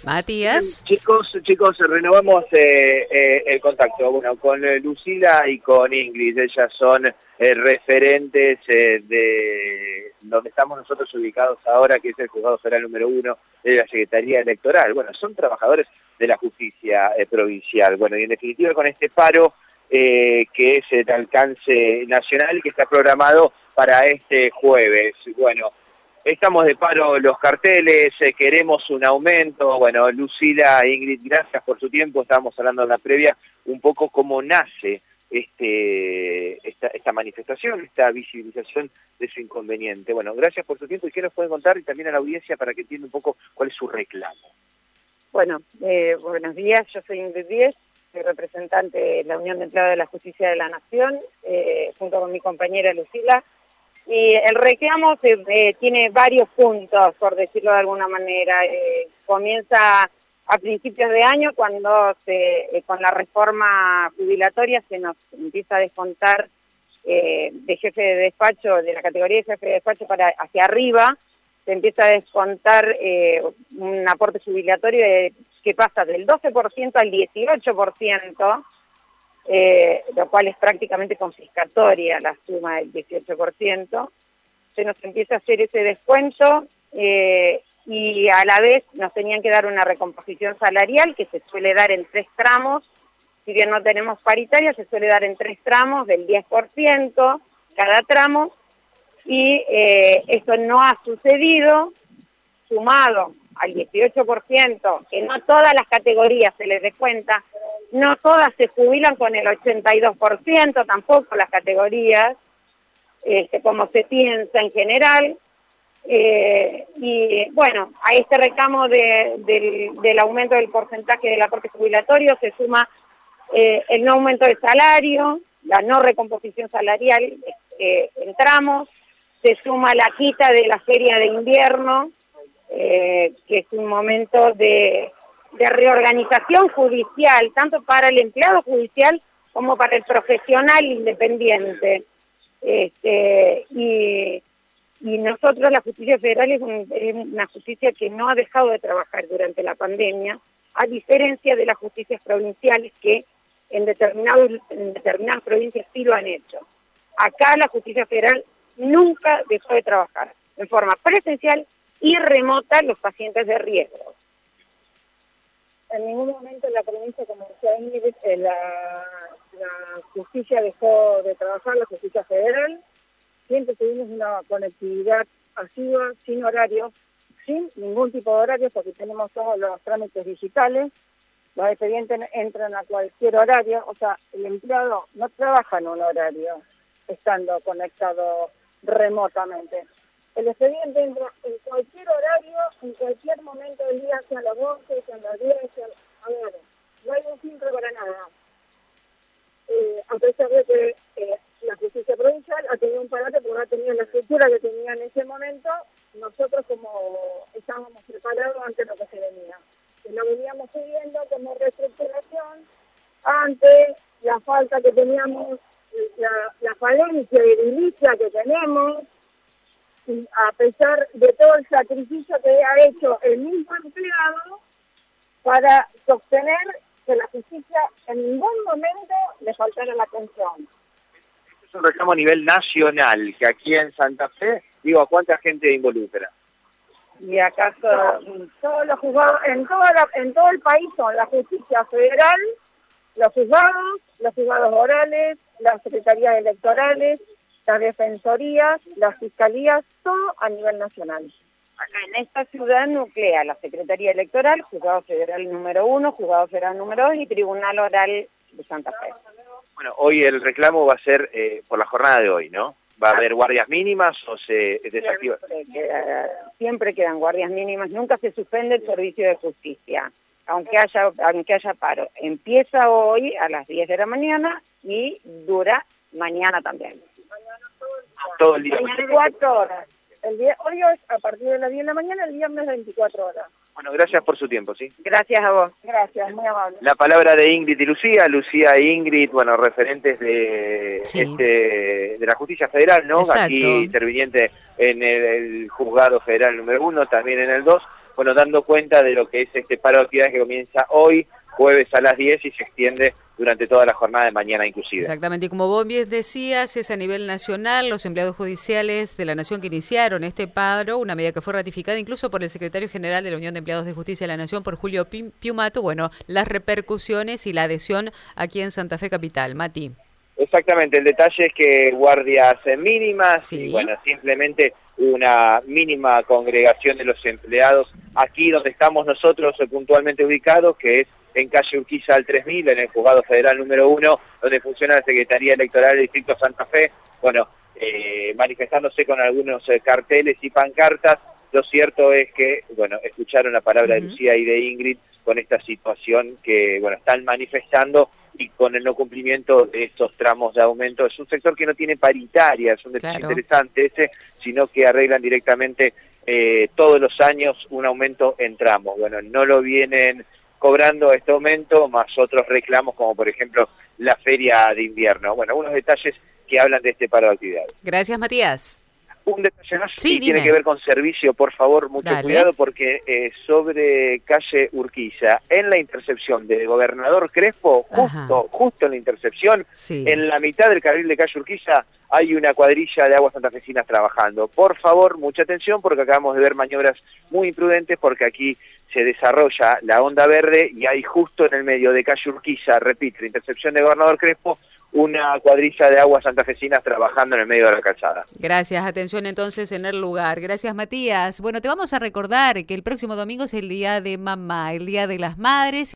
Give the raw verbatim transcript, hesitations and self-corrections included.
Matías. Chicos, chicos, renovamos eh, eh, el contacto. Bueno, con eh, Lucila y con Ingrid, ellas son eh, referentes eh, de donde estamos nosotros ubicados ahora, que es el Juzgado Federal número uno de la Secretaría Electoral. Bueno, son trabajadores de la justicia eh, provincial. Bueno, y en definitiva con este paro eh, que es de alcance nacional y que está programado para este jueves. Bueno, estamos de paro los carteles, eh, queremos un aumento. Bueno, Lucila, Ingrid, gracias por su tiempo. Estábamos hablando en la previa un poco cómo nace este esta, esta manifestación, esta visibilización de su inconveniente. Bueno, gracias por su tiempo y qué nos pueden contar y también a la audiencia para que entienda un poco cuál es su reclamo. Bueno, eh, buenos días, yo soy Ingrid Díez, soy representante de la Unión de Empleados de la Justicia de la Nación, eh, junto con mi compañera Lucila. Y el reclamo se, eh, tiene varios puntos, por decirlo de alguna manera. Eh, comienza a principios de año, cuando se, eh, con la reforma jubilatoria se nos empieza a descontar eh, de jefe de despacho, de la categoría de jefe de despacho para hacia arriba, se empieza a descontar eh, un aporte jubilatorio de, que pasa del doce por ciento al dieciocho por ciento, Eh, lo cual es prácticamente confiscatoria la suma del dieciocho por ciento, se nos empieza a hacer ese descuento eh, y a la vez nos tenían que dar una recomposición salarial que se suele dar en tres tramos. Si bien no tenemos paritaria, se suele dar en tres tramos del diez por ciento cada tramo, y eh, esto no ha sucedido, sumado al dieciocho por ciento, que no todas las categorías se les descuenta, no todas se jubilan con el ochenta y dos por ciento, tampoco las categorías, este, como se piensa en general. Eh, y bueno, a este reclamo de, del, del aumento del porcentaje del aporte jubilatorio se suma eh, el no aumento del salario, la no recomposición salarial, eh, entramos, se suma la quita de la feria de invierno, eh, que es un momento de... de reorganización judicial, tanto para el empleado judicial como para el profesional independiente. Este, y, y nosotros, la justicia federal es, un, es una justicia que no ha dejado de trabajar durante la pandemia, a diferencia de las justicias provinciales que en, determinados, en determinadas provincias sí lo han hecho. Acá la justicia federal nunca dejó de trabajar en forma presencial y remota los pacientes de riesgo. En ningún momento en la provincia, como decía Ingrid, eh, la, la justicia dejó de trabajar, la justicia federal. Siempre tuvimos una conectividad asidua, sin horarios, sin ningún tipo de horarios, porque tenemos todos los trámites digitales. Los expedientes entran a cualquier horario, o sea, el empleado no trabaja en un horario, estando conectado remotamente. El expediente entra en cualquier horario, en cualquier momento del día, sean las once, sean las diez, sean... A ver, no hay un filtro para nada. Eh, a pesar de que eh, la justicia provincial ha tenido un parate porque no tenía la estructura que tenía en ese momento, nosotros como estábamos preparados ante lo que se venía. Y lo veníamos pidiendo como reestructuración ante la falta que teníamos, la, la falencia y edilicia que tenemos, a pesar de todo el sacrificio que ha hecho el mismo empleado para sostener que la justicia en ningún momento le faltara la atención. Este es un reclamo a nivel nacional, que aquí en Santa Fe, digo, ¿a cuánta gente involucra? Y acaso todos los juzgados, en, toda la, en todo el país son la justicia federal, los juzgados, los juzgados orales, las secretarías electorales, las defensorías, las fiscalías, todo a nivel nacional. Acá en esta ciudad nuclea la Secretaría Electoral, Juzgado Federal número uno, Juzgado Federal número dos y Tribunal Oral de Santa Fe. Bueno, hoy el reclamo va a ser eh, por la jornada de hoy, ¿no? ¿Va a haber guardias mínimas o se desactiva? Siempre, queda, siempre quedan guardias mínimas, nunca se suspende el servicio de justicia, aunque haya, aunque haya paro. Empieza hoy a las diez de la mañana y dura mañana también. Todo el día. veinticuatro horas. El día, hoy es a partir de las diez de la mañana, el viernes veinticuatro horas. Bueno, gracias por su tiempo, ¿sí? Gracias a vos. Gracias, muy amable. La palabra de Ingrid y Lucía. Lucía e Ingrid, bueno, referentes de sí. este de la Justicia Federal, ¿no? Exacto. Aquí interviniente en el, el Juzgado Federal número uno, también en el dos. bueno, dando cuenta de lo que es este paro de actividades que comienza hoy, jueves a las diez y se extiende durante toda la jornada de mañana inclusive. Exactamente, y como vos bien decías, es a nivel nacional, los empleados judiciales de la Nación que iniciaron este paro, una medida que fue ratificada incluso por el secretario general de la Unión de Empleados de Justicia de la Nación, por Julio Piumato. Bueno, las repercusiones y la adhesión aquí en Santa Fe Capital. Mati. Exactamente, el detalle es que guardias mínimas, sí. y bueno, simplemente una mínima congregación de los empleados aquí donde estamos nosotros puntualmente ubicados, que es en calle Urquiza al tres mil, en el Juzgado Federal número uno, donde funciona la Secretaría Electoral del Distrito Santa Fe, bueno, eh, manifestándose con algunos eh, carteles y pancartas. Lo cierto es que, bueno, escucharon la palabra uh-huh. de Lucía y de Ingrid con esta situación que, bueno, están manifestando y con el no cumplimiento de estos tramos de aumento. Es un sector que no tiene paritaria, es un detalle claro. interesante ese, sino que arreglan directamente eh, todos los años un aumento en tramos. Bueno, no lo vienen cobrando este aumento, más otros reclamos como por ejemplo la feria de invierno. Bueno, unos detalles que hablan de este paro de actividades. Gracias, Matías. Un detalle más sí, y tiene que ver con servicio, por favor, mucho Dale. cuidado porque eh, sobre calle Urquiza, en la intercepción de Gobernador Crespo, justo, justo en la intercepción, sí. en la mitad del carril de calle Urquiza, hay una cuadrilla de aguas santafesinas trabajando. Por favor, mucha atención porque acabamos de ver maniobras muy imprudentes porque aquí se desarrolla la onda verde y hay justo en el medio de calle Urquiza, repito, la intercepción de Gobernador Crespo, una cuadrilla de aguas santafesinas trabajando en el medio de la calzada. Gracias, atención entonces en el lugar. Gracias, Matías. Bueno, te vamos a recordar que el próximo domingo es el Día de Mamá, el Día de las Madres.